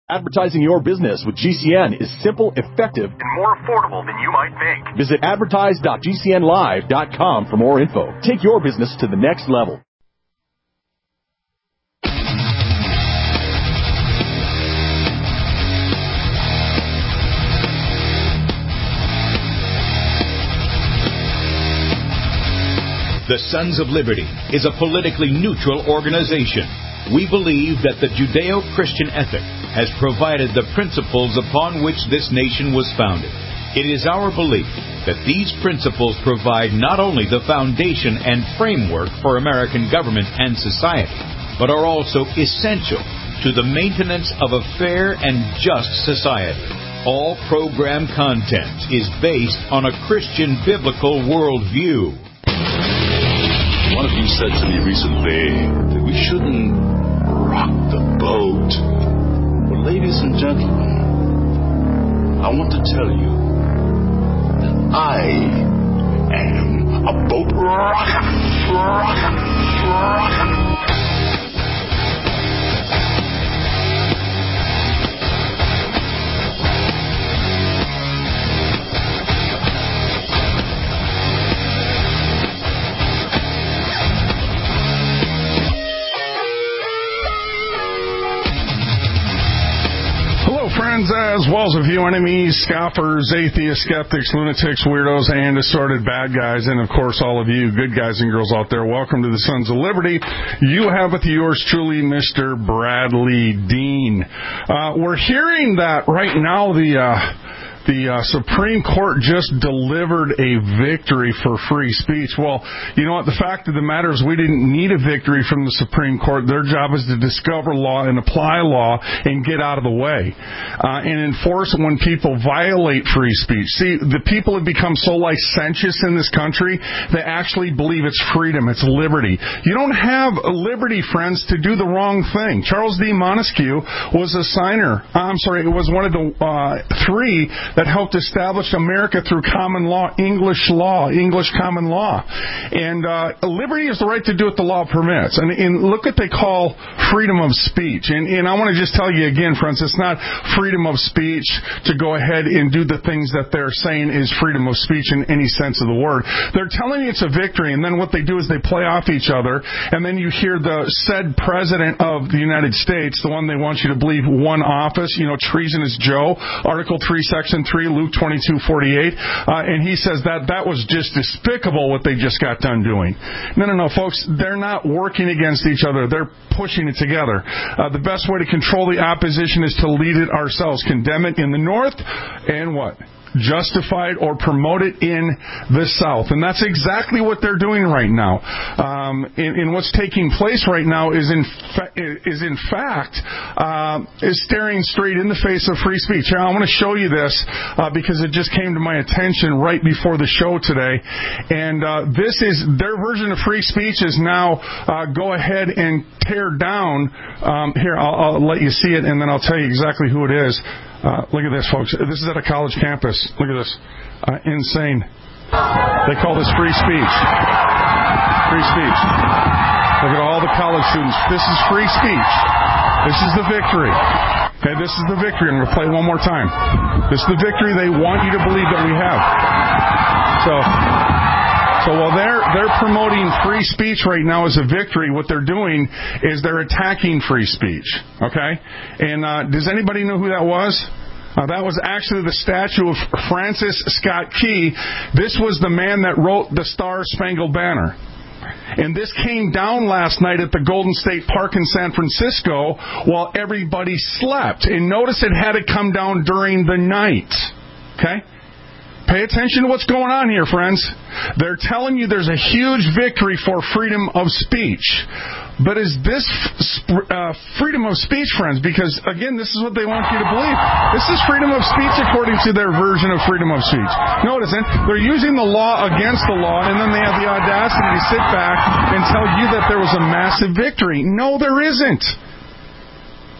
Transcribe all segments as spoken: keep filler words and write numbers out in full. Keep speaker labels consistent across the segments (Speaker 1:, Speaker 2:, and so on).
Speaker 1: Advertising your business with G C N is simple, effective,
Speaker 2: and more affordable than you might think.
Speaker 1: Visit advertise dot g c n live dot com for more info. Take your business to the next level.
Speaker 3: The Sons of Liberty is a politically neutral organization. We believe that the Judeo-Christian ethic has provided the principles upon which this nation was founded. It is our belief that these principles provide not only the foundation and framework for American government and society, but are also essential to the maintenance of a fair and just society. All program content is based on a Christian biblical worldview.
Speaker 4: One of you said to me recently that we shouldn't rock the boat. Well, ladies and gentlemen, I want to tell you that I am a boat rocker, rocker, rocker.
Speaker 5: Friends, as well as a few enemies, scoffers, atheists, skeptics, lunatics, weirdos, and assorted bad guys, and of course all of you good guys and girls out there, welcome to the Sons of Liberty. You have with yours truly, Mister Bradley Dean. Uh, we're hearing that right now the... Uh, The uh, Supreme Court just delivered a victory for free speech. Well, you know what? The fact of the matter is we didn't need a victory from the Supreme Court. Their job is to discover law and apply law and get out of the way uh, and enforce it when people violate free speech. See, the people have become so licentious in this country, they actually believe it's freedom, it's liberty. You don't have liberty, friends, to do the wrong thing. Charles D. Montesquieu was a signer. I'm sorry, it was one of the uh, three that helped establish America through common law, English law, English common law. And uh, liberty is the right to do what the law permits. And, and look what they call freedom of speech. And, and I want to just tell you again, friends, it's not freedom of speech to go ahead and do the things that they're saying is freedom of speech in any sense of the word. They're telling you it's a victory, and then what they do is they play off each other, and then you hear the said president of the United States, the one they want you to believe won office, you know, treasonous Joe, Article three, Section three, Luke twenty-two forty-eight, uh, and he says that that was just despicable what they just got done doing. No, no, no, folks, they're not working against each other. They're pushing it together. Uh, the best way to control the opposition is to lead it ourselves, condemn it in the north, and what? Justify it or promote it in the South. And that's exactly what they're doing right now. Um, and, and what's taking place right now is in, fa- is in fact uh, is staring straight in the face of free speech. Now, I want to show you this uh, because it just came to my attention right before the show today. And uh, this is their version of free speech is now uh, go ahead and tear down. Um, here, I'll, I'll let you see it, and then I'll tell you exactly who it is. Uh, look at this, folks. This is at a college campus. Look at this. Uh, insane. They call this free speech. Free speech. Look at all the college students. This is free speech. This is the victory. Okay, this is the victory. I'm going to play it one more time. This is the victory they want you to believe that we have. So... So while they're they're promoting free speech right now as a victory, what they're doing is they're attacking free speech. Okay? And uh, does anybody know who that was? Uh, that was actually the statue of Francis Scott Key. This was the man that wrote the Star-Spangled Banner. And this came down last night at the Golden State Park in San Francisco while everybody slept. And notice it had to come down during the night. Okay? Pay attention to what's going on here, friends. They're telling you there's a huge victory for freedom of speech. But is this uh, freedom of speech, friends? Because, again, this is what they want you to believe. This is freedom of speech according to their version of freedom of speech. Notice, they're using the law against the law, and then they have the audacity to sit back and tell you that there was a massive victory. No, there isn't.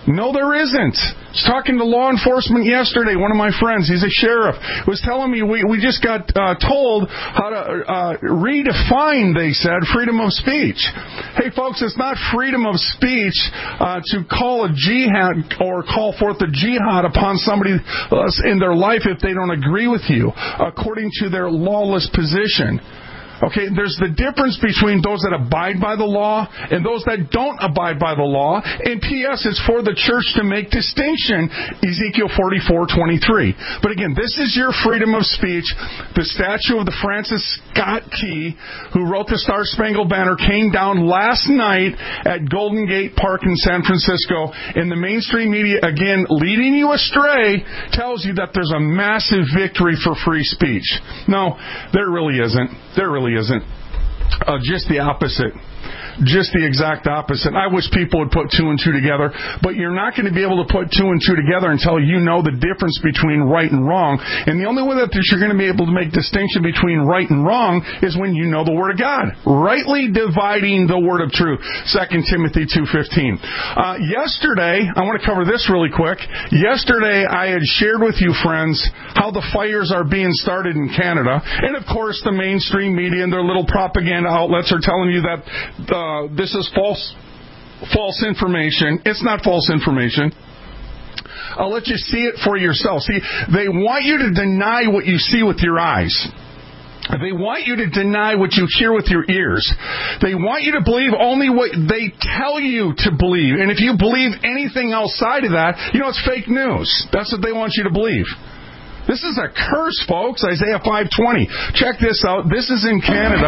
Speaker 5: No, there isn't. I was talking to law enforcement yesterday. One of my friends, he's a sheriff, was telling me we, we just got uh, told how to uh, redefine, they said, freedom of speech. Hey, folks, it's not freedom of speech uh, to call a jihad or call forth a jihad upon somebody else in their life if they don't agree with you, according to their lawless position. Okay, there's the difference between those that abide by the law and those that don't abide by the law. And P S it's for the church to make distinction, Ezekiel forty-four twenty-three. But again, this is your freedom of speech. The statue of the Francis Scott Key, who wrote the Star Spangled Banner, came down last night at Golden Gate Park in San Francisco. And the mainstream media, again, leading you astray, tells you that there's a massive victory for free speech. No, there really isn't. There really isn't. Uh, just the opposite. Just the exact opposite. I wish people would put two and two together, but you're not going to be able to put two and two together until you know the difference between right and wrong. And the only way that you're going to be able to make distinction between right and wrong is when you know the Word of God. Rightly dividing the Word of truth. Second Timothy two fifteen. Uh, yesterday, I want to cover this really quick. Yesterday, I had shared with you, friends, how the fires are being started in Canada. And, of course, the mainstream media and their little propaganda outlets are telling you that uh, Uh, this is false false information. It's not false information. I'll let you see it for yourself. See, they want you to deny what you see with your eyes. They want you to deny what you hear with your ears. They want you to believe only what they tell you to believe. And if you believe anything outside of that, you know, it's fake news. That's what they want you to believe. This is a curse, folks. Isaiah five twenty. Check this out. This is in Canada.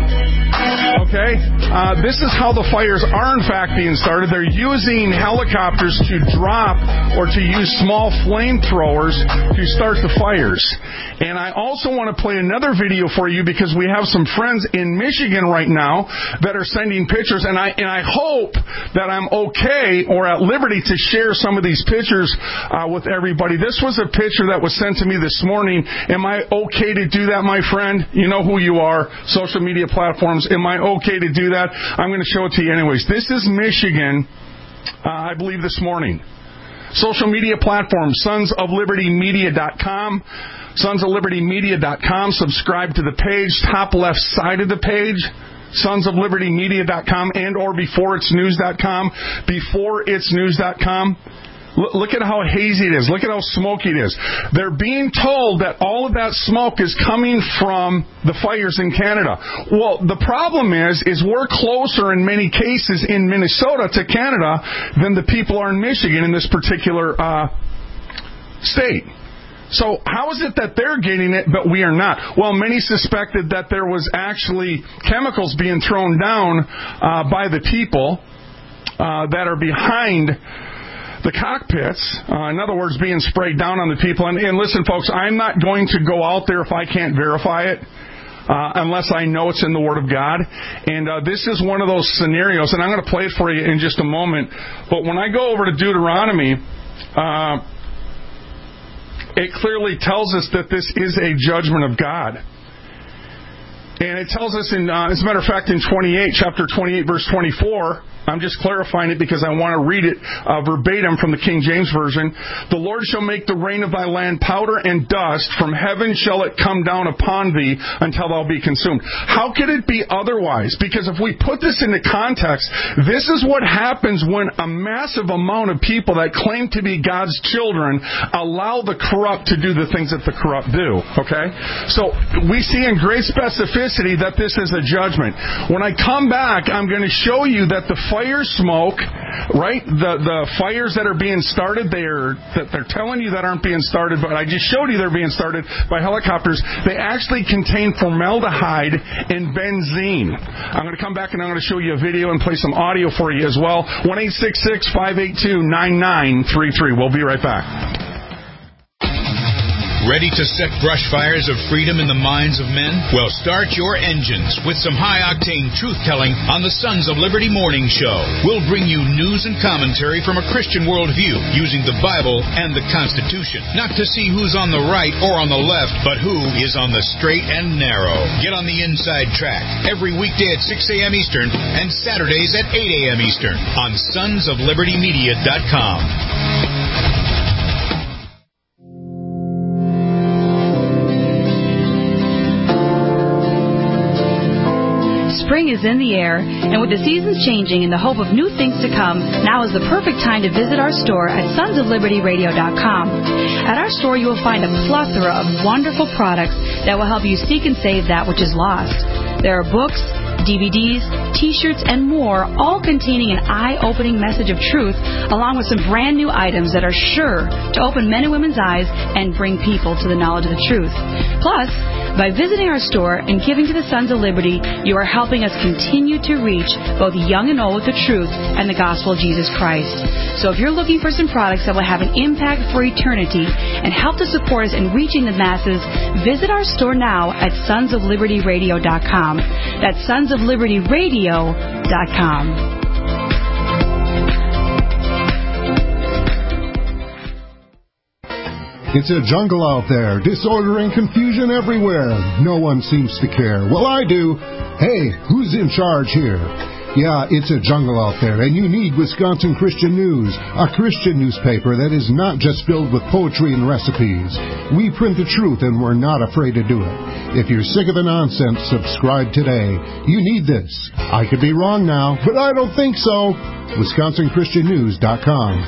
Speaker 5: Okay? Uh, this is how the fires are, in fact, being started. They're using helicopters to drop or to use small flamethrowers to start the fires. And I also want to play another video for you because we have some friends in Michigan right now that are sending pictures. And I, and I hope that I'm okay or at liberty to share some of these pictures uh, with everybody. This was a picture that was sent to me this morning. Am I okay to do that, my friend? You know who you are. Social media platforms. Am I okay to do that? I'm going to show it to you anyways. This is Michigan, uh, I believe this morning. Social media platforms, sons of liberty media dot com. sons of liberty media dot com. Subscribe to the page, top left side of the page. sons of liberty media dot com and or before it's news dot com. before it's news dot com. Look at how hazy it is. Look at how smoky it is. They're being told that all of that smoke is coming from the fires in Canada. Well, the problem is, is we're closer in many cases in Minnesota to Canada than the people are in Michigan in this particular uh, state. So how is it that they're getting it, but we are not? Well, many suspected that there was actually chemicals being thrown down uh, by the people uh, that are behind the cockpits, uh, in other words, being sprayed down on the people. And, and listen, folks, I'm not going to go out there if I can't verify it, uh, unless I know it's in the Word of God. And uh, this is one of those scenarios, and I'm going to play it for you in just a moment. But when I go over to Deuteronomy, uh, it clearly tells us that this is a judgment of God. And it tells us, in, uh, as a matter of fact, in twenty-eight, chapter twenty-eight, verse twenty-four, I'm just clarifying it because I want to read it uh, verbatim from the King James Version. The Lord shall make the rain of thy land powder and dust. From heaven shall it come down upon thee until thou be consumed. How could it be otherwise? Because if we put this into context, this is what happens when a massive amount of people that claim to be God's children allow the corrupt to do the things that the corrupt do. Okay? So we see in great specificity that this is a judgment. When I come back, I'm going to show you that the fire smoke, right? The the fires that are being started, they're that they're telling you that aren't being started, but I just showed you they're being started by helicopters. They actually contain formaldehyde and benzene. I'm going to come back and I'm going to show you a video and play some audio for you as well. one eight six six, five eight two, nine nine three three. We'll be right back.
Speaker 3: Ready to set brush fires of freedom in the minds of men? Well, start your engines with some high-octane truth-telling on the Sons of Liberty Morning Show. We'll bring you news and commentary from a Christian worldview using the Bible and the Constitution. Not to see who's on the right or on the left, but who is on the straight and narrow. Get on the inside track every weekday at six a.m. Eastern and Saturdays at eight a.m. Eastern on sons of liberty media dot com.
Speaker 6: Spring is in the air, and with the seasons changing and the hope of new things to come, now is the perfect time to visit our store at sons of liberty radio dot com. At our store, you will find a plethora of wonderful products that will help you seek and save that which is lost. There are books, D V Ds, T-shirts, and more, all containing an eye-opening message of truth, along with some brand new items that are sure to open men and women's eyes and bring people to the knowledge of the truth. Plus, by visiting our store and giving to the Sons of Liberty, you are helping us continue to reach both young and old with the truth and the gospel of Jesus Christ. So if you're looking for some products that will have an impact for eternity and help to support us in reaching the masses, visit our store now at sons of liberty radio dot com. That's sons of liberty radio dot com.
Speaker 7: It's a jungle out there, disorder and confusion everywhere. No one seems to care. Well, I do. Hey, who's in charge here? Yeah, it's a jungle out there, and you need Wisconsin Christian News, a Christian newspaper that is not just filled with poetry and recipes. We print the truth, and we're not afraid to do it. If you're sick of the nonsense, subscribe today. You need this. I could be wrong now, but I don't think so. Wisconsin Christian News dot com.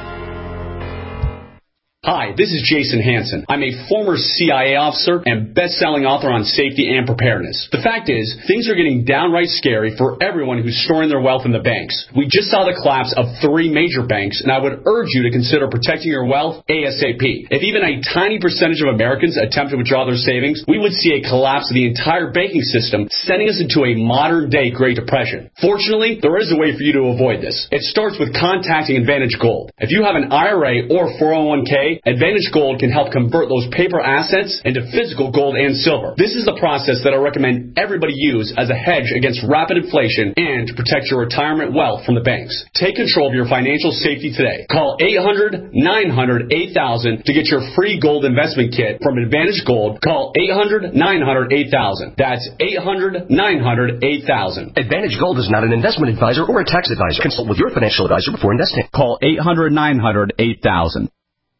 Speaker 8: Hi, this is Jason Hansen. I'm a former C I A officer and best-selling author on safety and preparedness. The fact is, things are getting downright scary for everyone who's storing their wealth in the banks. We just saw the collapse of three major banks, and I would urge you to consider protecting your wealth ASAP. If even a tiny percentage of Americans attempt to withdraw their savings, we would see a collapse of the entire banking system, sending us into a modern-day Great Depression. Fortunately, there is a way for you to avoid this. It starts with contacting Advantage Gold. If you have an I R A or four oh one k, Advantage Gold can help convert those paper assets into physical gold and silver. This is the process that I recommend everybody use as a hedge against rapid inflation and to protect your retirement wealth from the banks. Take control of your financial safety today. Call eight hundred, nine hundred, eight thousand to get your free gold investment kit from Advantage Gold. Call eight hundred, nine hundred, eight thousand. That's eight hundred, nine hundred, eight thousand.
Speaker 9: Advantage Gold is not an investment advisor or a tax advisor. Consult with your financial advisor before investing.
Speaker 1: Call eight hundred, nine hundred, eight thousand.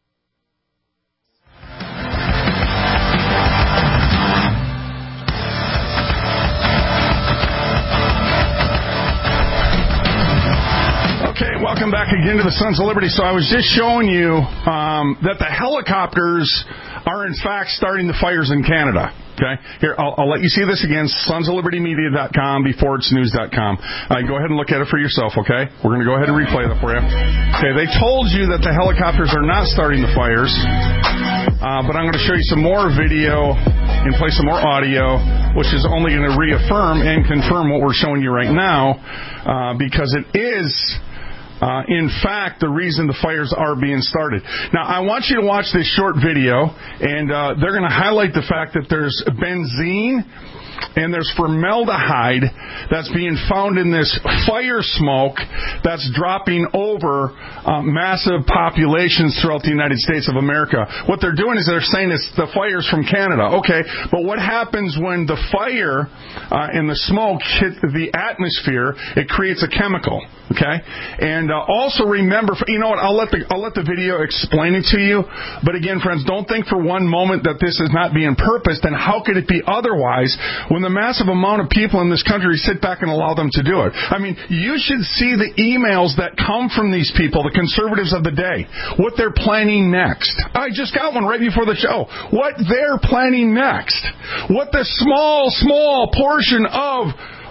Speaker 5: Welcome back again to the Sons of Liberty. So I was just showing you um, that the helicopters are in fact starting the fires in Canada. Okay, here I'll, I'll let you see this again. sons of liberty media dot com before it's news dot com. Uh, go ahead and look at it for yourself. Okay, we're going to go ahead and replay that for you. Okay, they told you that the helicopters are not starting the fires, uh, but I'm going to show you some more video and play some more audio, which is only going to reaffirm and confirm what we're showing you right now, uh, because it is. Uh, in fact, the reason the fires are being started. Now, I want you to watch this short video, and uh, they're going to highlight the fact that there's benzene and there's formaldehyde that's being found in this fire smoke that's dropping over uh, massive populations throughout the United States of America. What they're doing is they're saying it's the fire's from Canada. Okay, but what happens when the fire uh, and the smoke hit the atmosphere? It creates a chemical. Okay, and uh, also remember, you know what? I'll let the I'll let the video explain it to you. But again, friends, don't think for one moment that this is not being purposed. And how could it be otherwise when the massive amount of people in this country sit back and allow them to do it? I mean, you should see the emails that come from these people, the conservatives of the day, what they're planning next. I just got one right before the show. What they're planning next. What the small, small portion of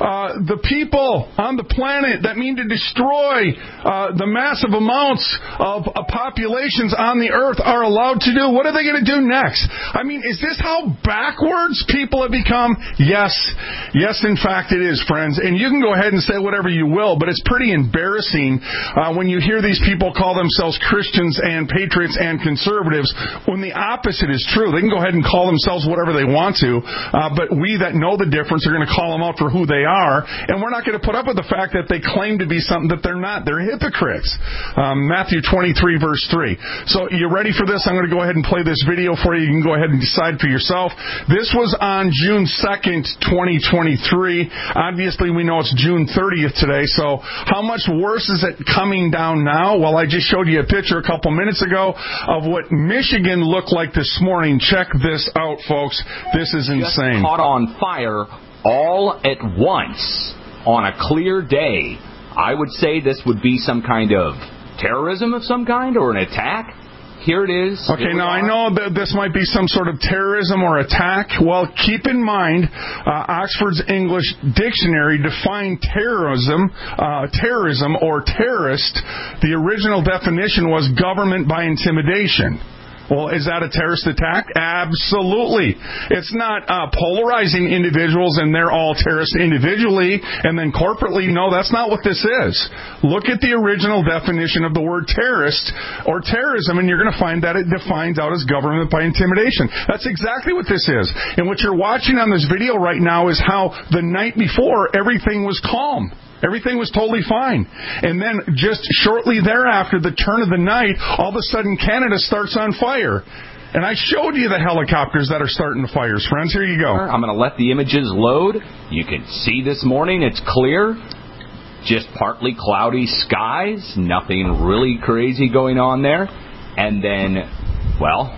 Speaker 5: uh, the people on the planet that mean to destroy uh, the massive amounts of uh, populations on the earth are allowed to do? What are they going to do next? I mean, is this how backwards people have become? Yes. Yes, in fact, it is, friends. And you can go ahead and say whatever you will, but it's pretty embarrassing uh, when you hear these people call themselves Christians and patriots and conservatives when the opposite is true. They can go ahead and call themselves whatever they want to, uh, but we that know the difference are going to call them out for who they are, and we're not going to put up with the fact that they claim to be something that they're not. They're hypocrites. Um, Matthew twenty-three, verse three. So you ready for this? I'm going to go ahead and play this video for you. You can go ahead and decide for yourself. This was on June second, twenty twenty-three. Obviously, we know it's June thirtieth today, so how much worse is it coming down now? Well, I just showed you a picture a couple minutes ago of what Michigan looked like this morning. Check this out, folks. This is insane.
Speaker 10: Just caught on fire all at once on a clear day. I would say this would be some kind of terrorism of some kind or an attack. Here it is.
Speaker 5: Okay, now I know that this might be some sort of terrorism or attack. Well, keep in mind, uh, Oxford's English Dictionary defined terrorism, uh, terrorism or terrorist. The original definition was government by intimidation. Well, is that a terrorist attack? Absolutely. It's not uh, polarizing individuals and they're all terrorists individually and then corporately. No, that's not what this is. Look at the original definition of the word terrorist or terrorism, and you're going to find that it defines out as government by intimidation. That's exactly what this is. And what you're watching on this video right now is how the night before everything was calm. Everything was totally fine. And then just shortly thereafter, the turn of the night, all of a sudden Canada starts on fire. And I showed you the helicopters that are starting the fires, friends. Here you go.
Speaker 10: I'm going to let the images load. You can see this morning, it's clear. Just partly cloudy skies. Nothing really crazy going on there. And then, well,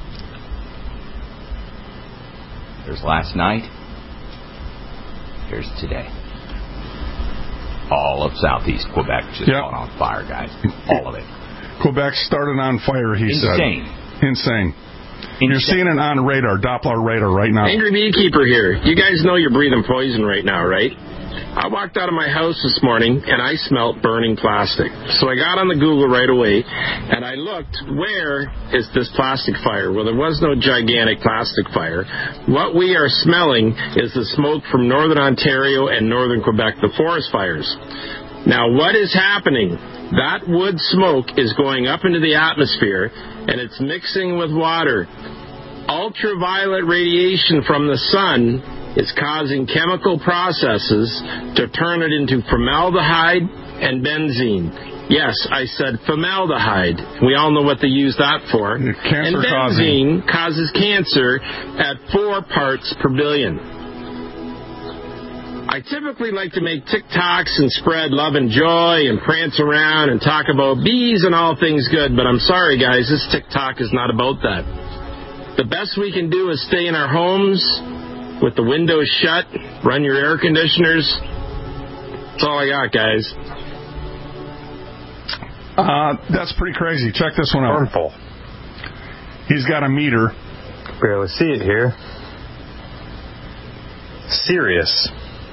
Speaker 10: there's last night. Here's today. All of southeast Quebec just yep. caught on fire, guys. All of it.
Speaker 5: Quebec started on fire, he
Speaker 10: Insane.
Speaker 5: said. Insane. Insane. You're seeing it on radar, Doppler radar right now.
Speaker 11: Angry Beekeeper here. You guys know you're breathing poison right now, right? I walked out of my house this morning, and I smelt burning plastic. So I got on the Google right away, and I looked, where is this plastic fire? Well, there was no gigantic plastic fire. What we are smelling is the smoke from northern Ontario and northern Quebec, the forest fires. Now, what is happening? That wood smoke is going up into the atmosphere, and it's mixing with water. Ultraviolet radiation from the sun is causing chemical processes to turn it into formaldehyde and benzene. Yes, I said formaldehyde. We all know what they use that for.
Speaker 5: Cancer
Speaker 11: and benzene causing. causes cancer at four parts per billion. I typically like to make TikToks and spread love and joy and prance around and talk about bees and all things good, but I'm sorry, guys, this TikTok is not about that. The best we can do is stay in our homes with the windows shut, run your air conditioners. That's all I got, guys.
Speaker 5: Uh, that's pretty crazy. Check this one out.
Speaker 12: Harmful.
Speaker 5: He's got a meter.
Speaker 12: Barely see it here. Serious.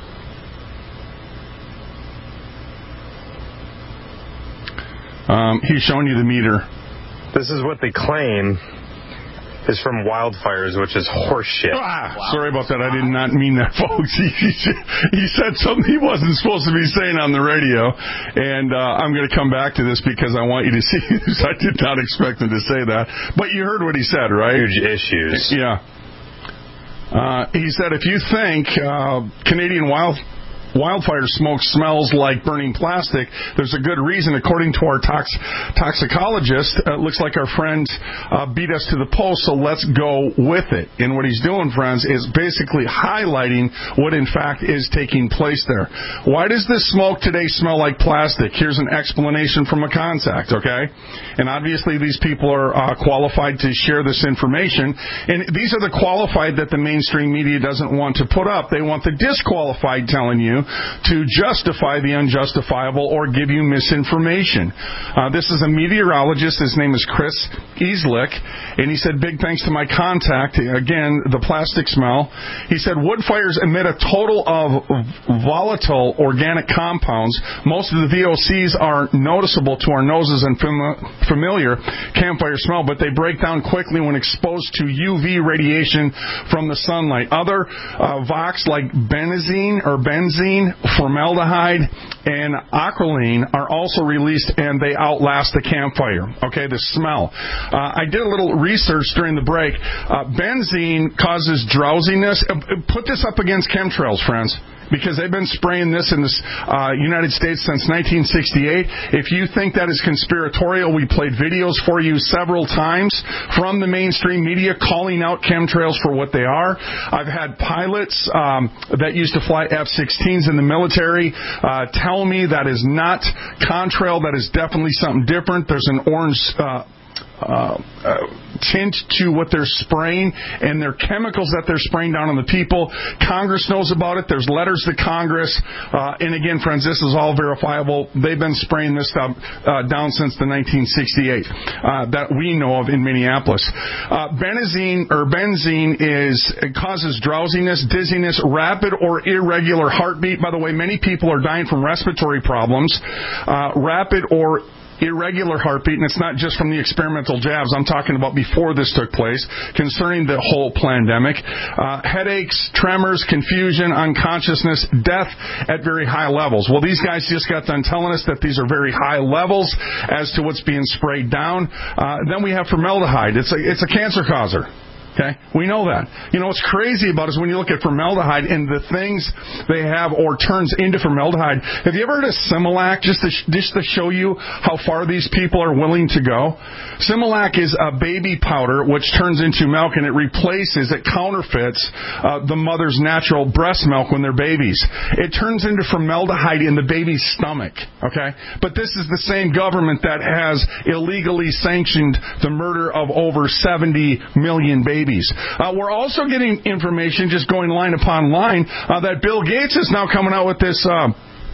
Speaker 5: Um, he's showing you the meter.
Speaker 12: This is what they claim is from wildfires, which is horseshit.
Speaker 5: Ah, wow. Sorry about that. I did not mean that, folks. He, he said something he wasn't supposed to be saying on the radio, and uh, I'm going to come back to this because I want you to see this. I did not expect him to say that, but you heard what he said, right?
Speaker 12: Huge issues.
Speaker 5: Yeah. Uh, he said, if you think uh, Canadian wild wildfire smoke smells like burning plastic, there's a good reason. According to our tox- toxicologist, uh, it looks like our friend uh, beat us to the post, so let's go with it. And what he's doing, friends, is basically highlighting what, in fact, is taking place there. Why does this smoke today smell like plastic? Here's an explanation from a contact, okay? And obviously these people are uh, qualified to share this information, and these are the qualified that the mainstream media doesn't want to put up. They want the disqualified telling you you to justify the unjustifiable or give you misinformation. Uh, this is a meteorologist. His name is Chris Easlick, and he said, big thanks to my contact, again, the plastic smell. He said, wood fires emit a total of volatile organic compounds. Most of the V O Cs are noticeable to our noses and fam- familiar campfire smell, but they break down quickly when exposed to U V radiation from the sunlight. Other uh, vox like benzene or benzene, formaldehyde, and acrolein are also released, and they outlast the campfire. Okay, the smell. Uh, I did a little research during the break. Uh, benzene causes drowsiness. Uh, put this up against chemtrails, friends, because they've been spraying this in the uh, United States since nineteen sixty-eight. If you think that is conspiratorial, we played videos for you several times from the mainstream media calling out chemtrails for what they are. I've had pilots um, that used to fly F sixteens in the military uh, tell me that is not contrail, that is definitely something different. There's an orange Uh, Uh, uh, tint to what they're spraying and their chemicals that they're spraying down on the people. Congress knows about it. There's letters to Congress. Uh, and again, friends, this is all verifiable. They've been spraying this stuff uh, down since the nineteen sixty-eight uh, that we know of in Minneapolis. Uh, benzene or benzene is it causes drowsiness, dizziness, rapid or irregular heartbeat. By the way, many people are dying from respiratory problems. Uh, rapid or irregular heartbeat, and it's not just from the experimental jabs. I'm talking about before this took place, concerning the whole pandemic. Uh, headaches, tremors, confusion, unconsciousness, death at very high levels. Well, these guys just got done telling us that these are very high levels as to what's being sprayed down. Uh, then we have formaldehyde. It's a, it's a cancer causer. Okay, we know that. You know what's crazy about it is when you look at formaldehyde and the things they have or turns into formaldehyde. Have you ever heard of Similac? Just to just to show you how far these people are willing to go. Similac is a baby powder which turns into milk, and it replaces, it counterfeits uh, the mother's natural breast milk when they're babies. It turns into formaldehyde in the baby's stomach. Okay, but this is the same government that has illegally sanctioned the murder of over seventy million babies. Uh, we're also getting information, just going line upon line, uh, that Bill Gates is now coming out with this uh,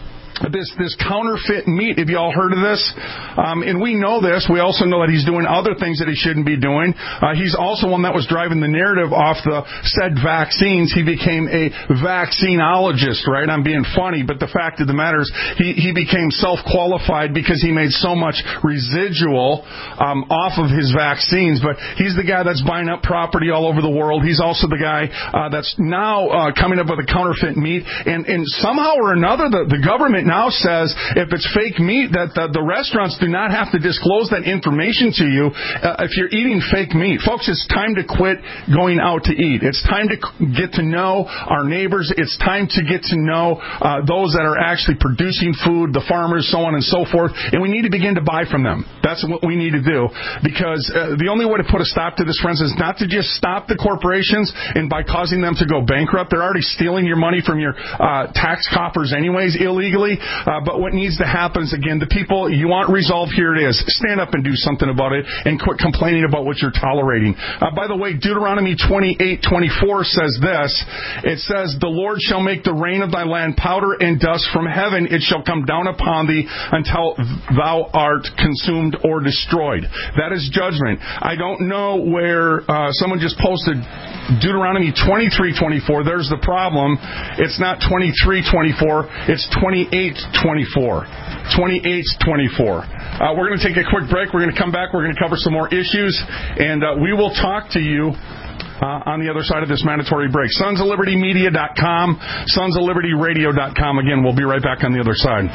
Speaker 5: This this counterfeit meat. Have you all heard of this? Um, and we know this. We also know that he's doing other things that he shouldn't be doing. Uh, he's also one that was driving the narrative off the said vaccines. He became a vaccinologist, right? I'm being funny, but the fact of the matter is he, he became self-qualified because he made so much residual um, off of his vaccines. But he's the guy that's buying up property all over the world. He's also the guy uh, that's now uh, coming up with a counterfeit meat. And, and somehow or another, the, the government now says if it's fake meat, that the, the restaurants do not have to disclose that information to you uh, if you're eating fake meat. Folks, it's time to quit going out to eat. It's time to get to know our neighbors. It's time to get to know uh, those that are actually producing food, the farmers, so on and so forth. And we need to begin to buy from them. That's what we need to do, because uh, the only way to put a stop to this, friends, is not to just stop the corporations and by causing them to go bankrupt. They're already stealing your money from your uh, tax coffers anyways, illegally. Uh, but what needs to happen is, again, the people, you want resolve, here it is. Stand up and do something about it and quit complaining about what you're tolerating. Uh, by the way, Deuteronomy twenty-eight twenty-four says this. It says, the Lord shall make the rain of thy land powder and dust from heaven. It shall come down upon thee until thou art consumed or destroyed. That is judgment. I don't know where uh, someone just posted Deuteronomy twenty-three twenty-four. There's the problem. It's not twenty-three twenty-four. It's twenty-eight twenty-four. twenty-eight twenty-four. Uh, we're going to take a quick break. We're going to come back. We're going to cover some more issues, and uh, we will talk to you uh, on the other side of this mandatory break. sons of liberty media dot com, sons of liberty radio dot com. Again, we'll be right back on the other side.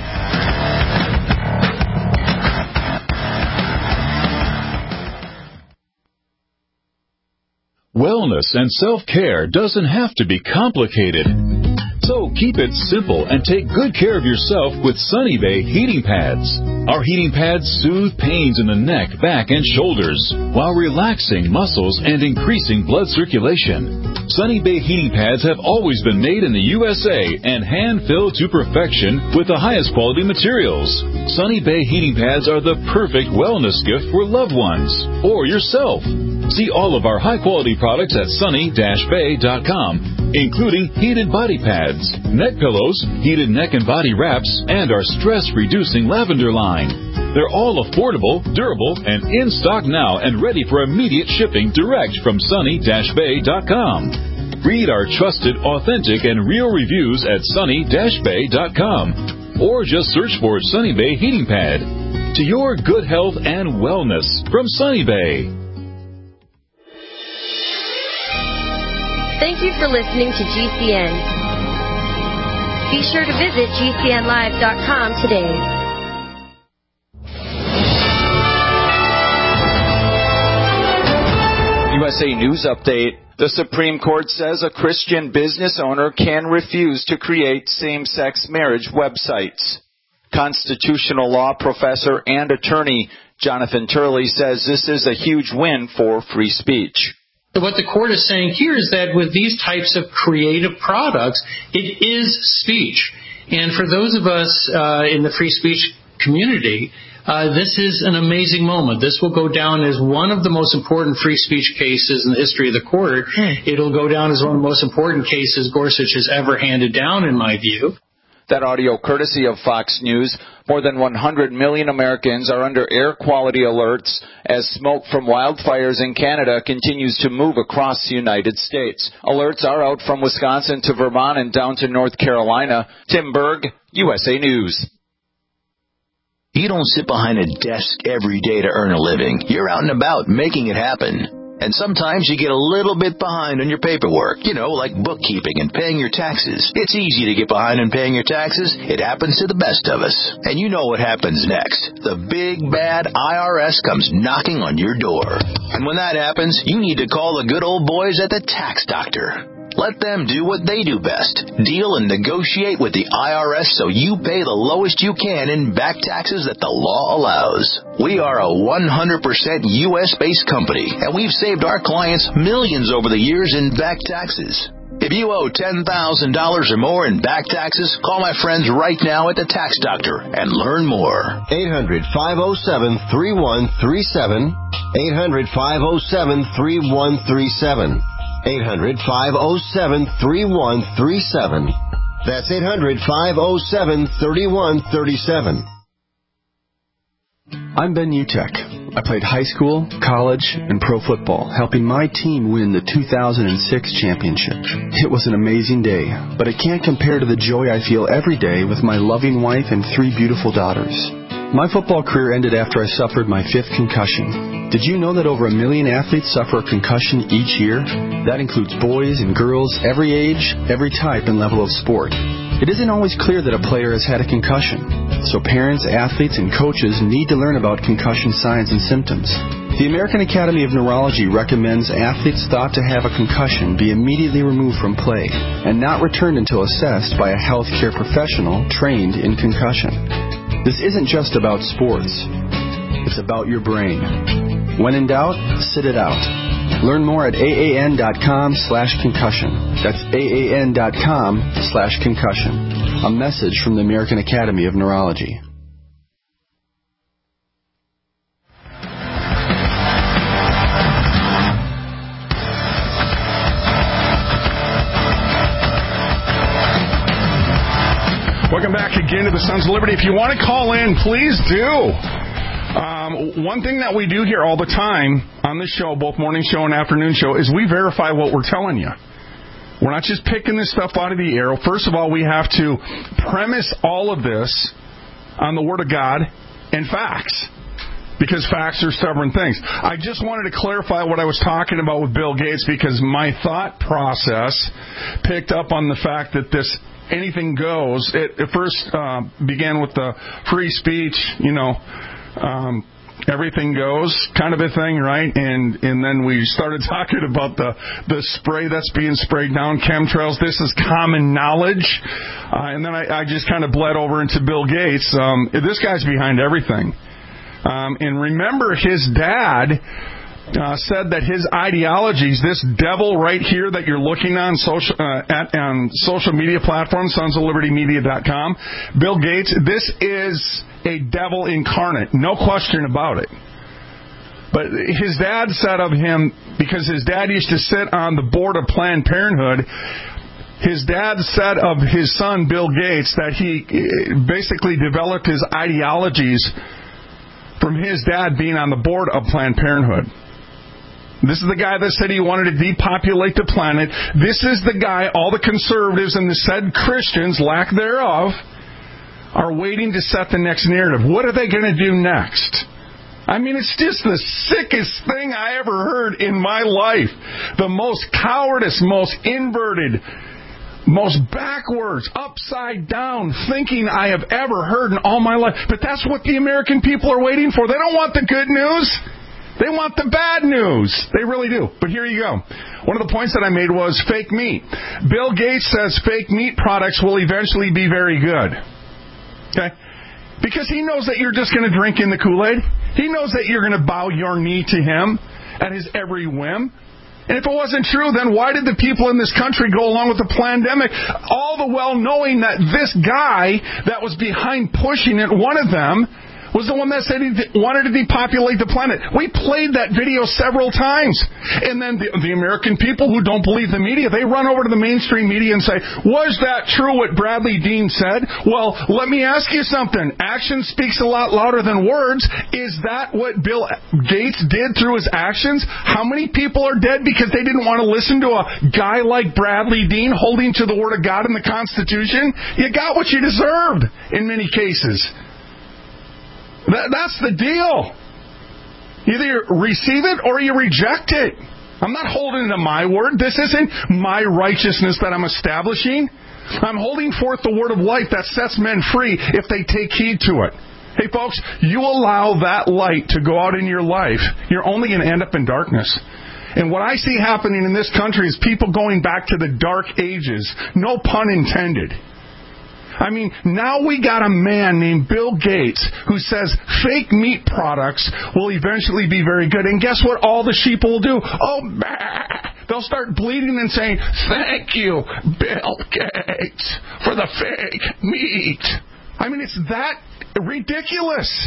Speaker 13: Wellness and self-care doesn't have to be complicated. So keep it simple and take good care of yourself with Sunny Bay heating pads. Our heating pads soothe pains in the neck, back, and shoulders while relaxing muscles and increasing blood circulation. Sunny Bay heating pads have always been made in the U S A and hand-filled to perfection with the highest quality materials. Sunny Bay heating pads are the perfect wellness gift for loved ones or yourself. See all of our high-quality products at sunny dash bay dot com. including heated body pads, neck pillows, heated neck and body wraps, and our stress-reducing lavender line. They're all affordable, durable, and in stock now and ready for immediate shipping direct from sunny dash bay dot com. Read our trusted, authentic, and real reviews at sunny dash bay dot com or just search for Sunny Bay Heating Pad. To your good health and wellness from Sunny Bay.
Speaker 14: Thank you for listening to G C N. Be sure to visit G C N live dot com today.
Speaker 15: U S A News Update. The Supreme Court says a Christian business owner can refuse to create same-sex marriage websites. Constitutional law professor and attorney Jonathan Turley says this is a huge win for free speech.
Speaker 16: What the court is saying here is that with these types of creative products, it is speech. And for those of us uh, in the free speech community, Uh, this is an amazing moment. This will go down as one of the most important free speech cases in the history of the court. It'll go down as one of the most important cases Gorsuch has ever handed down, in my view.
Speaker 15: That audio courtesy of Fox News. More than one hundred million Americans are under air quality alerts as smoke from wildfires in Canada continues to move across the United States. Alerts are out from Wisconsin to Vermont and down to North Carolina. Tim Berg, U S A News.
Speaker 17: You don't sit behind a desk every day to earn a living. You're out and about making it happen. And sometimes you get a little bit behind on your paperwork, you know, like bookkeeping and paying your taxes. It's easy to get behind on paying your taxes. It happens to the best of us. And you know what happens next. The big, bad I R S comes knocking on your door. And when that happens, you need to call the good old boys at the Tax Doctor. Let them do what they do best. Deal and negotiate with the I R S so you pay the lowest you can in back taxes that the law allows. We are a one hundred percent U S-based company, and we've saved our clients millions over the years in back taxes. If you owe ten thousand dollars or more in back taxes, call my friends right now at the Tax Doctor and learn more.
Speaker 18: eight hundred, five oh seven, three one three seven. eight hundred, five oh seven, three one three seven. eight hundred, five oh seven, three one three seven. That's eight hundred, five oh seven, three one three seven.
Speaker 19: I'm Ben Utek. I played high school, college, and pro football, helping my team win the two thousand six championship. It was an amazing day, but it can't compare to the joy I feel every day with my loving wife and three beautiful daughters. My football career ended after I suffered my fifth concussion. Did you know that over a million athletes suffer a concussion each year? That includes boys and girls, every age, every type and level of sport. It isn't always clear that a player has had a concussion, so parents, athletes, and coaches need to learn about concussion signs and symptoms. The American Academy of Neurology recommends athletes thought to have a concussion be immediately removed from play and not returned until assessed by a healthcare professional trained in concussion. This isn't just about sports. It's about your brain. When in doubt, sit it out. Learn more at aan.com slash concussion. That's aan.com slash concussion. A message from the American Academy of Neurology.
Speaker 5: Welcome back again to the Sons of Liberty. If you want to call in, please do. Um, one thing that we do here all the time on this show, both morning show and afternoon show, is we verify what we're telling you. We're not just picking this stuff out of the air. First of all, we have to premise all of this on the Word of God and facts, because facts are stubborn things. I just wanted to clarify what I was talking about with Bill Gates, because my thought process picked up on the fact that this anything goes. It, it first uh, began with the free speech, you know, um, everything goes kind of a thing, right? And and then we started talking about the, the spray that's being sprayed down, chemtrails. This is common knowledge. Uh, and then I, I just kind of bled over into Bill Gates. Um, this guy's behind everything. Um, and remember, his dad Uh, said that his ideologies, this devil right here that you're looking on social uh, at on social media platforms, sons of liberty media dot com, Bill Gates, this is a devil incarnate, no question about it. But his dad said of him, because his dad used to sit on the board of Planned Parenthood, his dad said of his son, Bill Gates, that he basically developed his ideologies from his dad being on the board of Planned Parenthood. This is the guy that said he wanted to depopulate the planet. This is the guy all the conservatives and the said Christians, lack thereof, are waiting to set the next narrative. What are they going to do next? I mean, it's just the sickest thing I ever heard in my life. The most cowardice, most inverted, most backwards, upside down thinking I have ever heard in all my life. But that's what the American people are waiting for. They don't want the good news. They want the bad news. They really do. But here you go. One of the points that I made was fake meat. Bill Gates says fake meat products will eventually be very good. Okay? Because he knows that you're just going to drink in the Kool-Aid. He knows that you're going to bow your knee to him at his every whim. And if it wasn't true, then why did the people in this country go along with the pandemic, all the while knowing that this guy that was behind pushing it, one of them, was the one that said he wanted to depopulate the planet. We played that video several times. And then the, the American people who don't believe the media, they run over to the mainstream media and say, was that true what Bradley Dean said? Well, let me ask you something. Action speaks a lot louder than words. Is that what Bill Gates did through his actions? How many people are dead because they didn't want to listen to a guy like Bradley Dean holding to the Word of God and the Constitution? You got what you deserved in many cases. That's the deal. Either you receive it or you reject it. I'm not holding to my word. This isn't my righteousness that I'm establishing. I'm holding forth the word of life that sets men free if they take heed to it. Hey, folks, you allow that light to go out in your life, you're only going to end up in darkness. And what I see happening in this country is people going back to the dark ages. No pun intended. I mean, now we got a man named Bill Gates who says fake meat products will eventually be very good. And guess what all the sheep will do? Oh, bah. They'll start bleeding and saying, thank you, Bill Gates, for the fake meat. I mean, it's that ridiculous.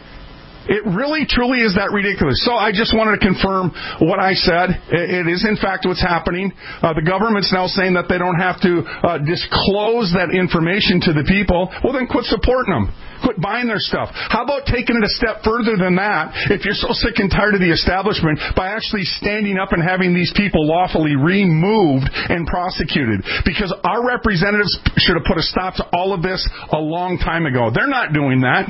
Speaker 5: It really, truly is that ridiculous. So I just wanted to confirm what I said. It is, in fact, what's happening. Uh, the government's now saying that they don't have to uh, disclose that information to the people. Well, then quit supporting them. Quit buying their stuff. How about taking it a step further than that, if you're so sick and tired of the establishment, by actually standing up and having these people lawfully removed and prosecuted? Because our representatives should have put a stop to all of this a long time ago. They're not doing that.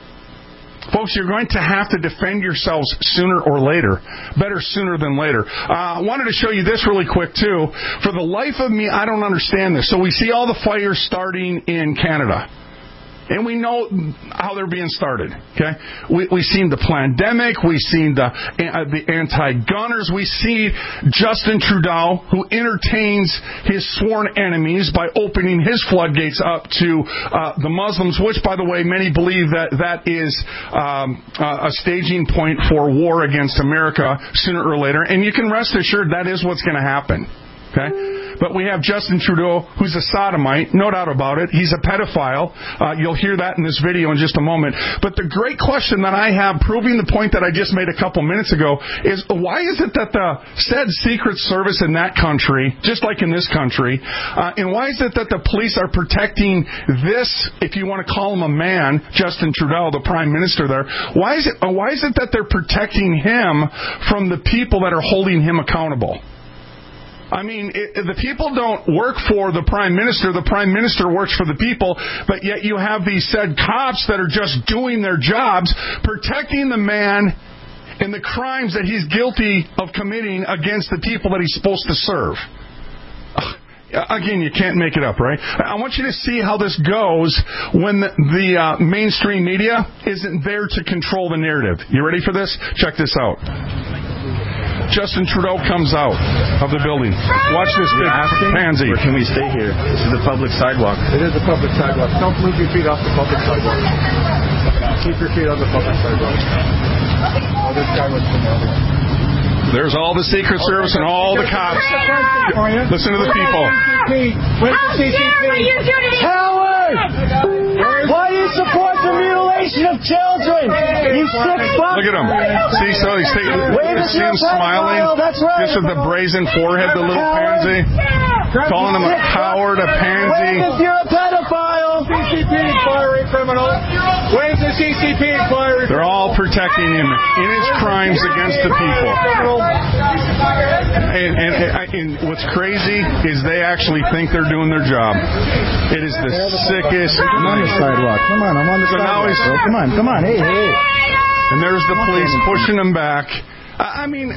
Speaker 5: Folks, you're going to have to defend yourselves sooner or later. Better sooner than later. Uh, I wanted to show you this really quick, too. For the life of me, I don't understand this. So we see all the fires starting in Canada. And we know how they're being started. Okay, we, we've seen the pandemic. We've seen the uh, the anti-gunners. We see Justin Trudeau, who entertains his sworn enemies by opening his floodgates up to uh, the Muslims, which, by the way, many believe that that is um, uh, a staging point for war against America sooner or later. And you can rest assured that is what's going to happen. Okay? But we have Justin Trudeau, who's a sodomite, no doubt about it. He's a pedophile. Uh, you'll hear that in this video in just a moment. But the great question that I have, proving the point that I just made a couple minutes ago, is why is it that the said Secret Service in that country, just like in this country, uh, and why is it that the police are protecting this, if you want to call him a man, Justin Trudeau, the Prime Minister there, why is it, uh, why is it that they're protecting him from the people that are holding him accountable? I mean, it, the people don't work for the Prime Minister. The Prime Minister works for the people, but yet you have these said cops that are just doing their jobs, protecting the man and the crimes that he's guilty of committing against the people that he's supposed to serve. Again, you can't make it up, right? I want you to see how this goes when the, the uh, mainstream media isn't there to control the narrative. You ready for this? Check this out. Justin Trudeau comes out of the building. Watch this big pansy.
Speaker 20: Or can we stay here? This is the public sidewalk. It is a public sidewalk. Don't move your feet off the public sidewalk. Keep your feet on the public sidewalk. Oh, this guy was from over.
Speaker 5: There's all the Secret Service and all the cops. Listen to the people.
Speaker 21: How dare you do this? Howard! Why do you support the mutilation of children? You sick fuck!
Speaker 5: Look at him. See, so he's taking, see him smiling.
Speaker 21: That's right.
Speaker 5: Just with the brazen forehead, the little pansy. calling him a coward, a pansy.
Speaker 21: Wayne, you're a pedophile. C C P inquiry, criminal. Wayne's a C C P inquiry.
Speaker 5: They're all protecting him in his crimes against the people. And, and, and, and what's crazy is they actually think they're doing their job. It is the sickest.
Speaker 21: I'm on the sidewalk. Come on, I'm on the
Speaker 5: so
Speaker 21: sidewalk.
Speaker 5: Now
Speaker 21: bro. Come on, come on. Hey, hey.
Speaker 5: And there's the police pushing him back. I mean,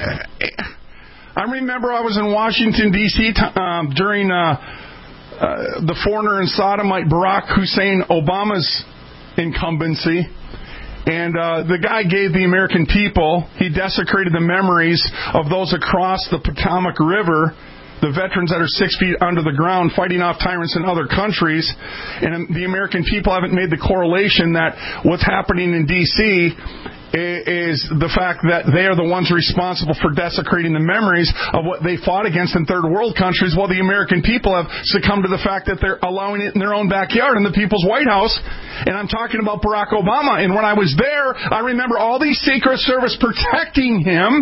Speaker 5: I remember I was in Washington, D C t- um, during uh, uh, the foreigner and sodomite Barack Hussein Obama's incumbency. And uh, the guy gave the American people, he desecrated the memories of those across the Potomac River, the veterans that are six feet under the ground fighting off tyrants in other countries. And the American people haven't made the correlation that what's happening in D C is the fact that they are the ones responsible for desecrating the memories of what they fought against in third world countries, while the American people have succumbed to the fact that they're allowing it in their own backyard in the People's White House. And I'm talking about Barack Obama. And when I was there, I remember all these Secret Service protecting him.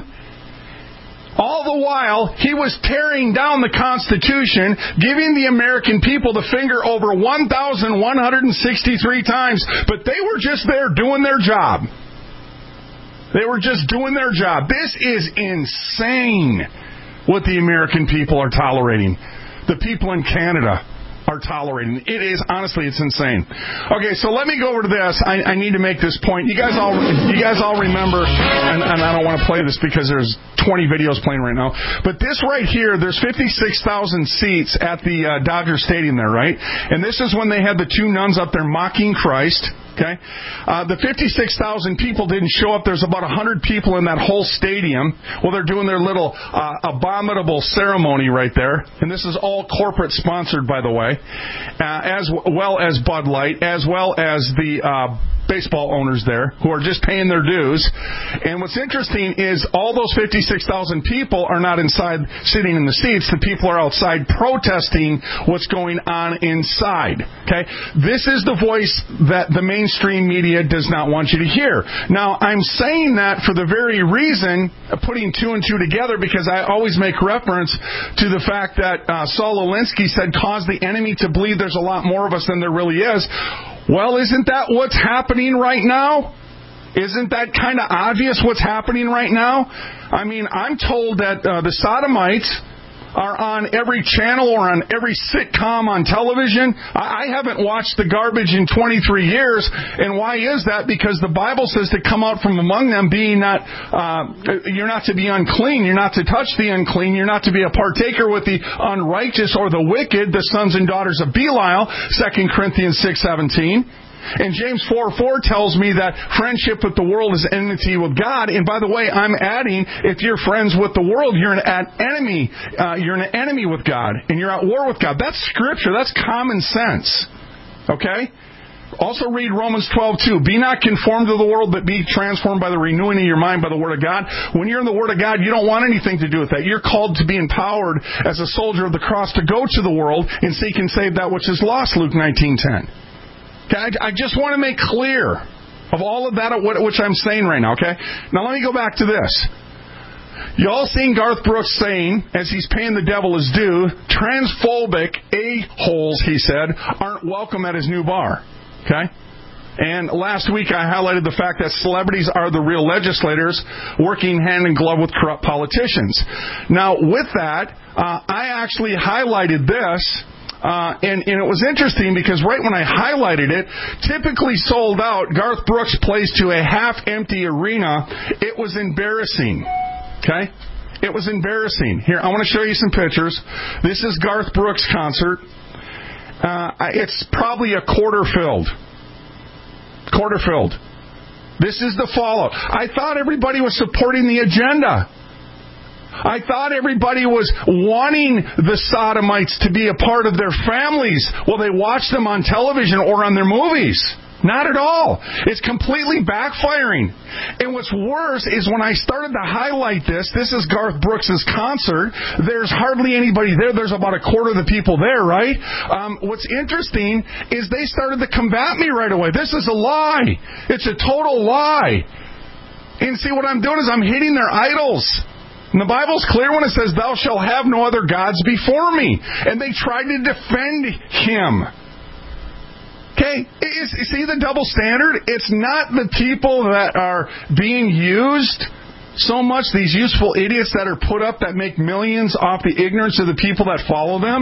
Speaker 5: All the while, he was tearing down the Constitution, giving the American people the finger over one thousand one hundred sixty-three times. But they were just there doing their job. They were just doing their job. This is insane what the American people are tolerating. The people in Canada are tolerating. It is, honestly, it's insane. Okay, so let me go over to this. I, I need to make this point. You guys all you guys all remember, and, and I don't want to play this because there's twenty videos playing right now, but this right here, there's fifty-six thousand seats at the uh, Dodger Stadium there, right? And this is when they had the two nuns up there mocking Christ. Okay, uh, the fifty-six thousand people didn't show up. There's about one hundred people in that whole stadium. Well, they're doing their little uh, abominable ceremony right there. And this is all corporate sponsored, by the way, uh, as well as Bud Light, as well as the uh, baseball owners there who are just paying their dues. And what's interesting is all those fifty-six thousand people are not inside sitting in the seats. The people are outside protesting what's going on inside. Okay, this is the voice that the mainstream media does not want you to hear. Now, I'm saying that for the very reason, putting two and two together, because I always make reference to the fact that uh, Saul Alinsky said, cause the enemy to believe there's a lot more of us than there really is. Well, isn't that what's happening right now? Isn't that kind of obvious what's happening right now? I mean, I'm told that uh, the sodomites are on every channel or on every sitcom on television. I, I haven't watched the garbage in twenty-three years. And why is that? Because the Bible says to come out from among them, being not, uh, you're not to be unclean, you're not to touch the unclean, you're not to be a partaker with the unrighteous or the wicked, the sons and daughters of Belial, Second Corinthians six seventeen. And James four four tells me that friendship with the world is enmity with God. And by the way, I'm adding, if you're friends with the world, you're an enemy. Uh, you're an enemy with God, and you're at war with God. That's Scripture. That's common sense. Okay? Also read Romans twelve two. Be not conformed to the world, but be transformed by the renewing of your mind by the Word of God. When you're in the Word of God, you don't want anything to do with that. You're called to be empowered as a soldier of the cross to go to the world and seek and save that which is lost, Luke nineteen ten. Okay, I just want to make clear of all of that, which I'm saying right now, okay? Now let me go back to this. Y'all seen Garth Brooks saying, as he's paying the devil his due, transphobic a-holes, he said, aren't welcome at his new bar, okay? And last week I highlighted the fact that celebrities are the real legislators working hand in glove with corrupt politicians. Now, with that, uh, I actually highlighted this. Uh, and, and it was interesting because right when I highlighted it, typically sold out, Garth Brooks plays to a half-empty arena. It was embarrassing. Okay? It was embarrassing. Here, I want to show you some pictures. This is Garth Brooks' concert. Uh, it's probably a quarter filled. Quarter filled. This is the fallout. I thought everybody was supporting the agenda. I thought everybody was wanting the sodomites to be a part of their families while they watch them on television or on their movies. Not at all. It's completely backfiring. And what's worse is when I started to highlight this, this is Garth Brooks' concert. There's hardly anybody there. There's about a quarter of the people there, right? Um, what's interesting is they started to combat me right away. This is a lie. It's a total lie. And see, what I'm doing is I'm hitting their idols. And the Bible's clear when it says, thou shalt have no other gods before me. And they tried to defend him. Okay? Is, see the double standard? It's not the people that are being used so much, these useful idiots that are put up that make millions off the ignorance of the people that follow them.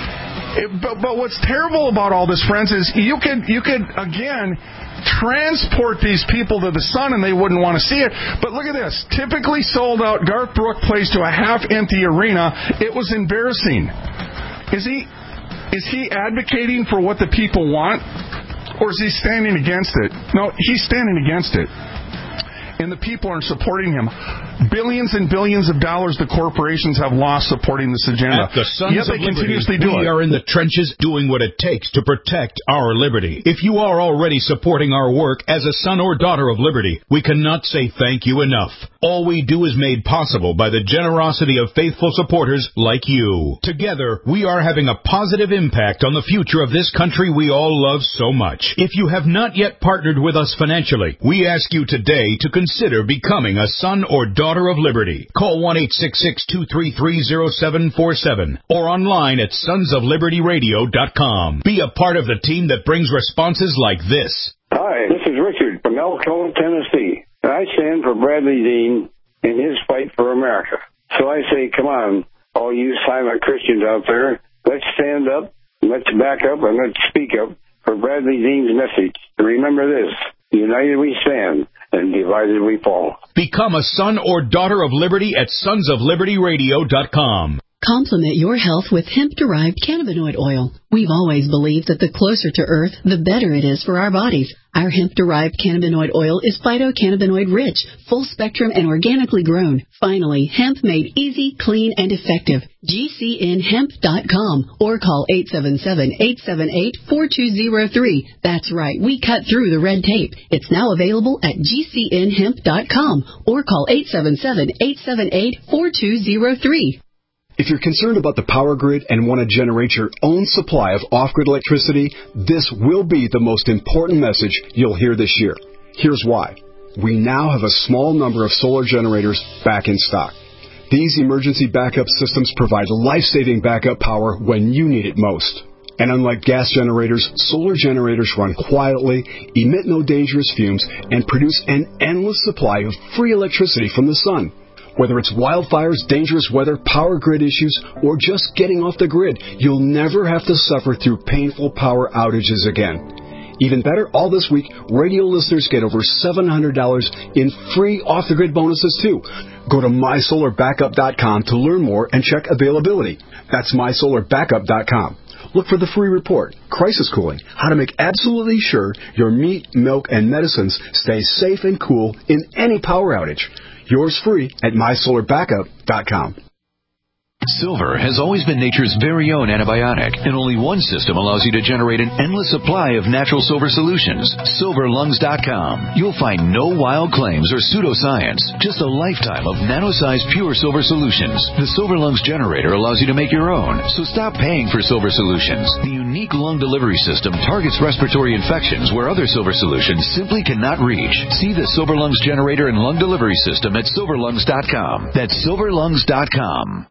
Speaker 5: It, but, but what's terrible about all this, friends, is you could, you could, again, transport these people to the sun and they wouldn't want to see it. But look at this. Typically sold out Garth Brooks plays to a half-empty arena. It was embarrassing. Is he is he advocating for what the people want? Or is he standing against it? No, he's standing against it. And the people are supporting him. Billions and billions of dollars the corporations have lost supporting this agenda.
Speaker 3: At the Sons
Speaker 5: Yet they
Speaker 3: of Liberty,
Speaker 5: continuously do
Speaker 3: we
Speaker 5: it.
Speaker 3: are in the trenches doing what it takes to protect our liberty. If you are already supporting our work as a son or daughter of liberty, we cannot say thank you enough. All we do is made possible by the generosity of faithful supporters like you. Together, we are having a positive impact on the future of this country we all love so much. If you have not yet partnered with us financially, we ask you today to consider becoming a son or daughter of liberty. Call one eight six six, two three three, zero seven four seven or online at sons of liberty radio dot com. Be a part of the team that brings responses like this.
Speaker 2: Hi, this is Richard from Elkhorn, Tennessee. I stand for Bradley Dean in his fight for America. So I say, come on, all you silent Christians out there, let's stand up, let's back up, and let's speak up for Bradley Dean's message. Remember this, united we stand, and divided we fall.
Speaker 3: Become a son or daughter of liberty at sons of liberty radio dot com.
Speaker 22: Complement your health with hemp-derived cannabinoid oil. We've always believed that the closer to Earth, the better it is for our bodies. Our hemp-derived cannabinoid oil is phytocannabinoid-rich, full-spectrum, and organically grown. Finally, hemp made easy, clean, and effective. G C N hemp dot com or call eight seven seven, eight seven eight, four two zero three. That's right, we cut through the red tape. It's now available at G C N hemp dot com or call eight seven seven, eight seven eight, four two zero three.
Speaker 19: If you're concerned about the power grid and want to generate your own supply of off-grid electricity, this will be the most important message you'll hear this year. Here's why. We now have a small number of solar generators back in stock. These emergency backup systems provide life-saving backup power when you need it most. And unlike gas generators, solar generators run quietly, emit no dangerous fumes, and produce an endless supply of free electricity from the sun. Whether it's wildfires, dangerous weather, power grid issues, or just getting off the grid, you'll never have to suffer through painful power outages again. Even better, all this week, radio listeners get over seven hundred dollars in free off-the-grid bonuses, too. Go to my solar backup dot com to learn more and check availability. That's my solar backup dot com. Look for the free report, Crisis Cooling, how to make absolutely sure your meat, milk, and medicines stay safe and cool in any power outage. Yours free at my solar backup dot com.
Speaker 13: Silver has always been nature's very own antibiotic, and only one system allows you to generate an endless supply of natural silver solutions. silver lungs dot com. You'll find no wild claims or pseudoscience, just a lifetime of nano-sized pure silver solutions. The Silver Lungs generator allows you to make your own, so stop paying for silver solutions. The unique lung delivery system targets respiratory infections where other silver solutions simply cannot reach. See the Silver Lungs generator and lung delivery system at silver lungs dot com. That's silver lungs dot com.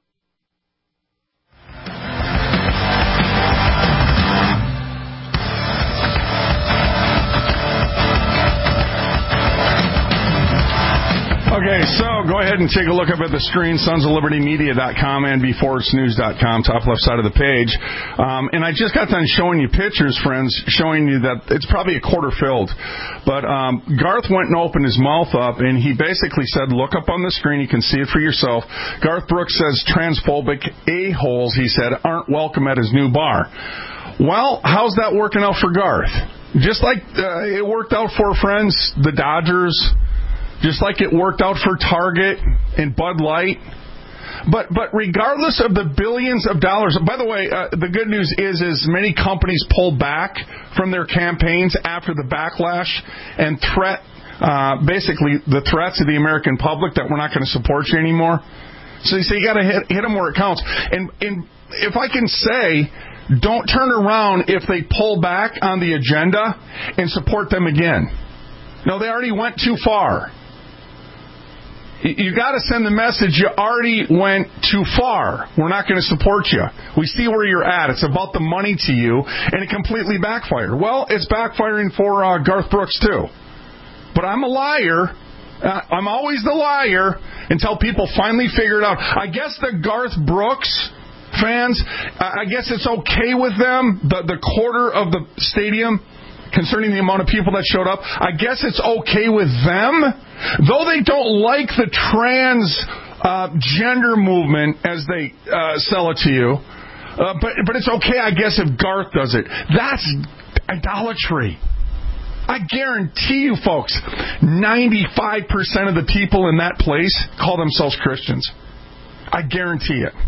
Speaker 5: Okay, so go ahead and take a look up at the screen, sons of liberty media dot com and b force news dot com, top left side of the page. Um, and I just got done showing you pictures, friends, showing you that it's probably a quarter filled. But um, Garth went and opened his mouth up, and he basically said, look up on the screen, you can see it for yourself. Garth Brooks says transphobic a-holes, he said, aren't welcome at his new bar. Well, how's that working out for Garth? Just like uh, it worked out for, friends, the Dodgers, just like it worked out for Target and Bud Light. But but regardless of the billions of dollars, by the way, uh, the good news is is many companies pulled back from their campaigns after the backlash and threat, uh, basically the threats of the American public that we're not going to support you anymore. So you say you got to hit hit them where it counts. And and if I can say, don't turn around if they pull back on the agenda and support them again. No, they already went too far. you got to send the message you already went too far. We're not going to support you. We see where you're at. It's about the money to you, and it completely backfired. Well, it's backfiring for uh, Garth Brooks, too. But I'm a liar. Uh, I'm always the liar until people finally figure it out. I guess the Garth Brooks fans, I guess it's okay with them, the, the quarter of the stadium, concerning the amount of people that showed up. I guess it's okay with them, though they don't like the trans uh, gender movement as they uh, sell it to you. Uh, but but it's okay, I guess, if Garth does it. That's idolatry. I guarantee you, folks, ninety-five percent of the people in that place call themselves Christians. I guarantee it.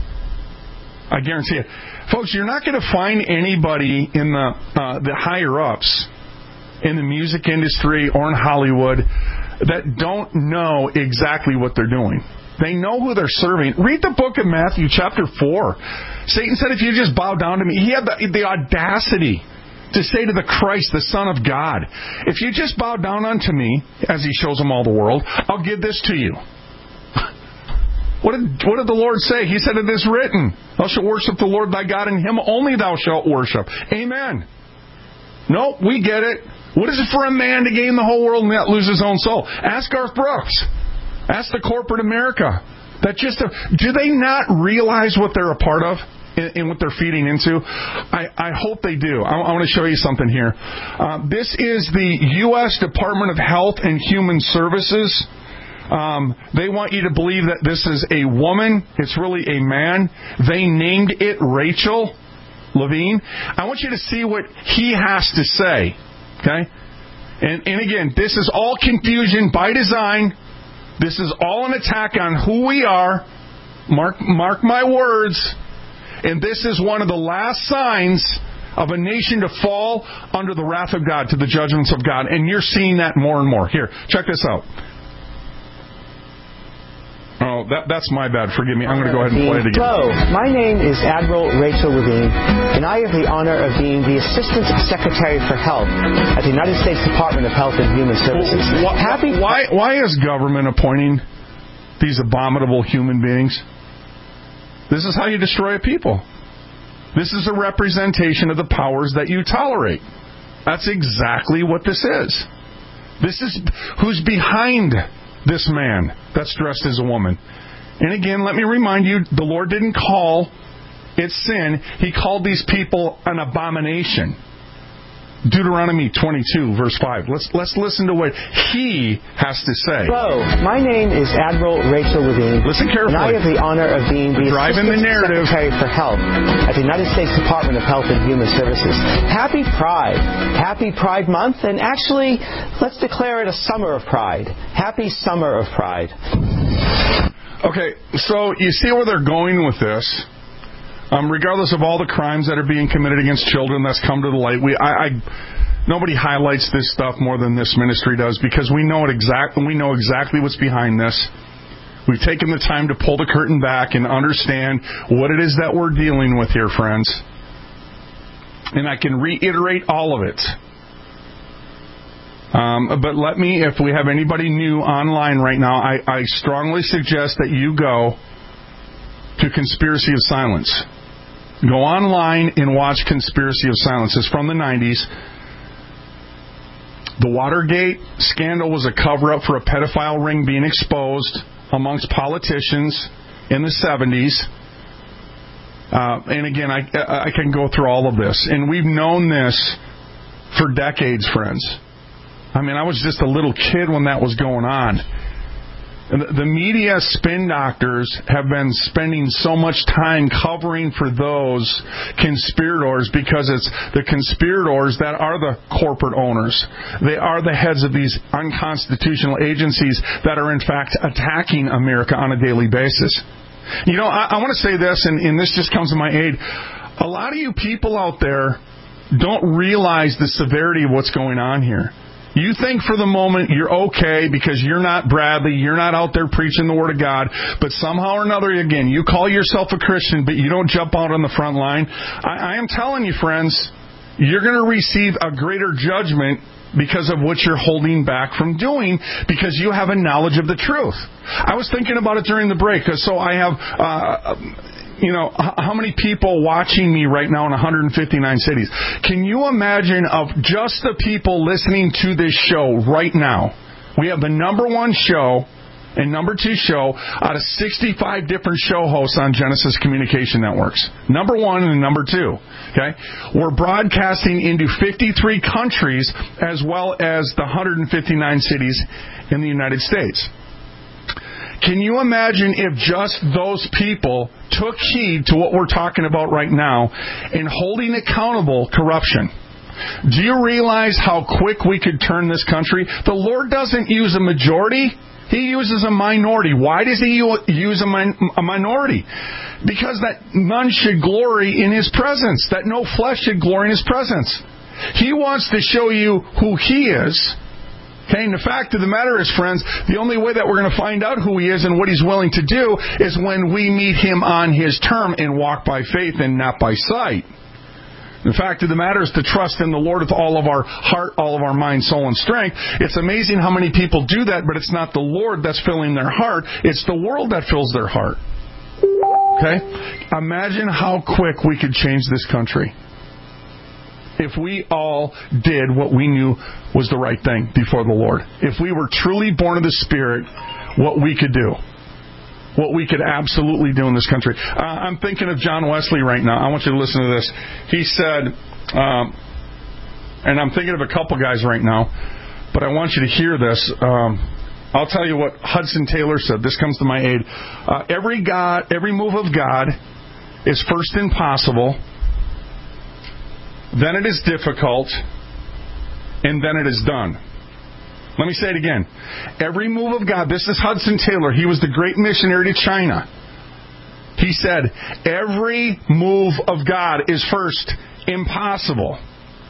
Speaker 5: I guarantee it. Folks, you're not going to find anybody in the uh, the higher-ups in the music industry or in Hollywood that don't know exactly what they're doing. They know who they're serving. Read the book of Matthew, chapter four. Satan said, if you just bow down to me, he had the, the audacity to say to the Christ, the Son of God, if you just bow down unto me, as he shows them all the world, I'll give this to you. What did, what did the Lord say? He said, it is written, thou shalt worship the Lord thy God, and him only thou shalt worship. Amen. No, we get it. What is it for a man to gain the whole world and yet lose his own soul? Ask Garth Brooks. Ask the corporate America. That just a, do they not realize what they're a part of and, and what they're feeding into? I, I hope they do. I, I want to show you something here. Uh, this is the U S Department of Health and Human Services. Um, they want you to believe that this is a woman. It's really a man. They named it Rachel Levine. I want you to see what he has to say. Okay? And, and again, this is all confusion by design. This is all an attack on who we are. Mark, mark my words. And this is one of the last signs of a nation to fall under the wrath of God, to the judgments of God. And you're seeing that more and more. Here, check this out. Oh, that, that's my bad. Forgive me. I'm going to go ahead and play it again.
Speaker 4: Hello, my name is Admiral Rachel Levine, and I have the honor of being the Assistant Secretary for Health at the United States Department of Health and Human Services.
Speaker 5: Why, Happy... why, why is government appointing these abominable human beings? This is how you destroy a people. This is a representation of the powers that you tolerate. That's exactly what this is. This is who's behind this man that's dressed as a woman. And again, let me remind you, the Lord didn't call it sin. He called these people an abomination. Deuteronomy twenty-two, verse five. Let's let's listen to what he has to say.
Speaker 4: Hello, my name is Admiral Rachel Levine.
Speaker 5: Listen carefully.
Speaker 4: And I have the honor of being the
Speaker 5: Driving
Speaker 4: Assistant
Speaker 5: the narrative.
Speaker 4: Secretary for Health at the United States Department of Health and Human Services. Happy Pride. Happy Pride Month. And actually, let's declare it a summer of pride. Happy Summer of Pride.
Speaker 5: Okay, so you see where they're going with this. Um, regardless of all the crimes that are being committed against children that's come to the light, we I, I nobody highlights this stuff more than this ministry does, because we know it exactly. We know exactly what's behind this. We've taken the time to pull the curtain back and understand what it is that we're dealing with here, friends. And I can reiterate all of it. Um, but let me, if we have anybody new online right now, I, I strongly suggest that you go to Conspiracy of Silence. Go online and watch Conspiracy of Silence. It's from the nineties. The Watergate scandal was a cover-up for a pedophile ring being exposed amongst politicians in the seventies. Uh, and again, I, I can go through all of this. And we've known this for decades, friends. I mean, I was just a little kid when that was going on. The media spin doctors have been spending so much time covering for those conspirators, because it's the conspirators that are the corporate owners. They are the heads of these unconstitutional agencies that are, in fact, attacking America on a daily basis. You know, I, I want to say this, and, and this just comes to my aid. A lot of you people out there don't realize the severity of what's going on here. You think for the moment you're okay because you're not Bradley, you're not out there preaching the Word of God, but somehow or another, again, you call yourself a Christian, but you don't jump out on the front line. I, I am telling you, friends, you're going to receive a greater judgment because of what you're holding back from doing, because you have a knowledge of the truth. I was thinking about it during the break, so I have, uh, you know, how many people watching me right now in one hundred fifty-nine cities? Can you imagine of just the people listening to this show right now? We have the number one show and number two show out of sixty-five different show hosts on Genesis Communication Networks. Number one and number two. Okay? We're broadcasting into fifty-three countries as well as the one hundred fifty-nine cities in the United States. Can you imagine if just those people took heed to what we're talking about right now in holding accountable corruption? Do you realize how quick we could turn this country? The Lord doesn't use a majority. He uses a minority. Why does He use a, min- a minority? Because that none should glory in His presence, that no flesh should glory in His presence. He wants to show you who He is. Okay, and the fact of the matter is, friends, the only way that we're going to find out who He is and what He's willing to do is when we meet Him on His term and walk by faith and not by sight. The fact of the matter is to trust in the Lord with all of our heart, all of our mind, soul, and strength. It's amazing how many people do that, but it's not the Lord that's filling their heart. It's the world that fills their heart. Okay? Imagine how quick we could change this country if we all did what we knew was the right thing before the Lord. If we were truly born of the Spirit, what we could do. What we could absolutely do in this country. Uh, I'm thinking of John Wesley right now. I want you to listen to this. He said, um, and I'm thinking of a couple guys right now, but I want you to hear this. Um, I'll tell you what Hudson Taylor said. This comes to my aid. Uh, every God, every move of God is first impossible, then it is difficult, and then it is done. Let me say it again. Every move of God, this is Hudson Taylor. He was the great missionary to China. He said, every move of God is first impossible.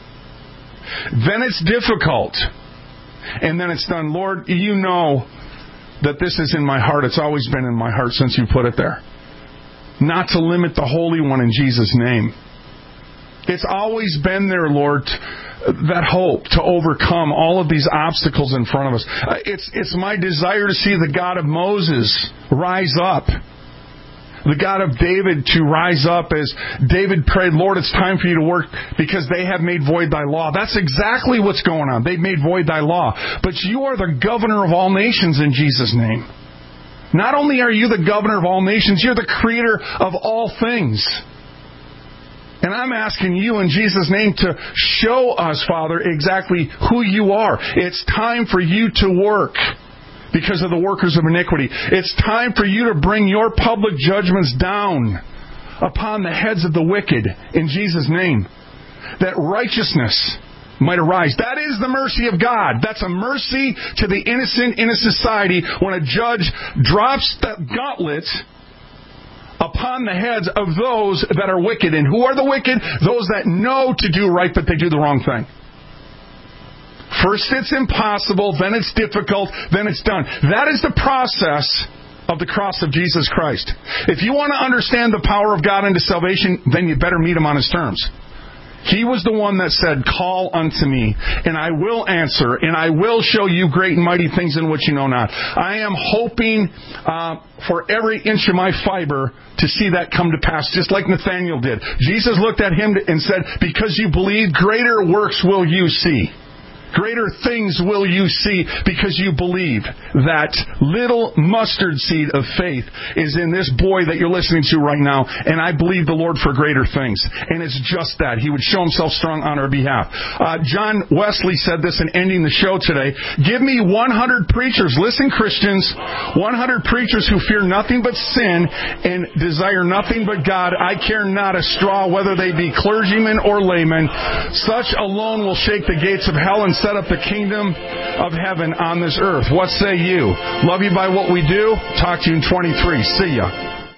Speaker 5: Then it's difficult. And then it's done. Lord, you know that this is in my heart. It's always been in my heart since you put it there. Not to limit the Holy One in Jesus' name. It's always been there, Lord, that hope to overcome all of these obstacles in front of us. It's, it's my desire to see the God of Moses rise up. The God of David to rise up as David prayed, Lord, it's time for you to work because they have made void thy law. That's exactly what's going on. They've made void thy law. But you are the governor of all nations in Jesus' name. Not only are you the governor of all nations, you're the creator of all things. And I'm asking you in Jesus' name to show us, Father, exactly who you are. It's time for you to work because of the workers of iniquity. It's time for you to bring your public judgments down upon the heads of the wicked in Jesus' name, that righteousness might arise. That is the mercy of God. That's a mercy to the innocent in a society when a judge drops the gauntlet upon the heads of those that are wicked. And who are the wicked? Those that know to do right, but they do the wrong thing. First it's impossible, then it's difficult, then it's done. That is the process of the cross of Jesus Christ. If you want to understand the power of God unto salvation, then you better meet Him on His terms. He was the one that said, call unto me, and I will answer, and I will show you great and mighty things in which you know not. I am hoping uh, for every inch of my fiber to see that come to pass, just like Nathanael did. Jesus looked at him and said, because you believe, greater works will you see. Greater things will you see because you believe. That little mustard seed of faith is in this boy that you're listening to right now, and I believe the Lord for greater things. And it's just that. He would show Himself strong on our behalf. Uh, John Wesley said this in ending the show today. Give me one hundred preachers, listen Christians, one hundred preachers who fear nothing but sin and desire nothing but God. I care not a straw whether they be clergymen or laymen. Such alone will shake the gates of hell and set up the kingdom of heaven on this earth. What say you? Love you by what we do. Talk to you in twenty-three. See ya.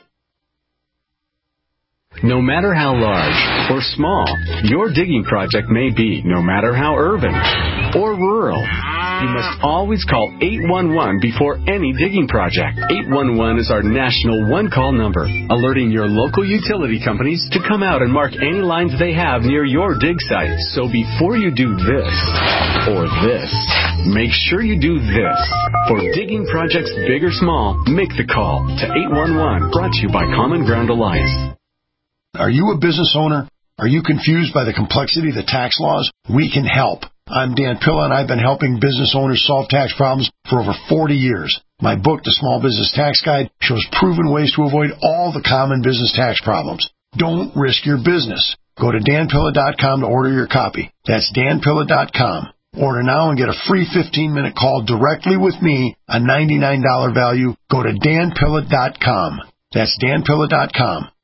Speaker 6: No matter how large or small your digging project may be, no matter how urban or rural,
Speaker 7: You must always call eight one one before any digging project. eight one one is our national one-call number, alerting your local utility companies to come out and mark any lines they have near your dig site. So before you do this or this, make sure you do this. For digging projects big or small, make the call to eight one one, brought to you by Common Ground Alliance.
Speaker 8: Are you a business owner? Are you confused by the complexity of the tax laws? We can help. I'm Dan Pilla, and I've been helping business owners solve tax problems for over forty years. My book, The Small Business Tax Guide, shows proven ways to avoid all the common business tax problems. Don't risk your business. Go to dan pilla dot com to order your copy. That's dan pilla dot com. Order now and get a free fifteen-minute call directly with me, a ninety-nine dollars value. Go to dan pilla dot com. That's dan pilla dot com.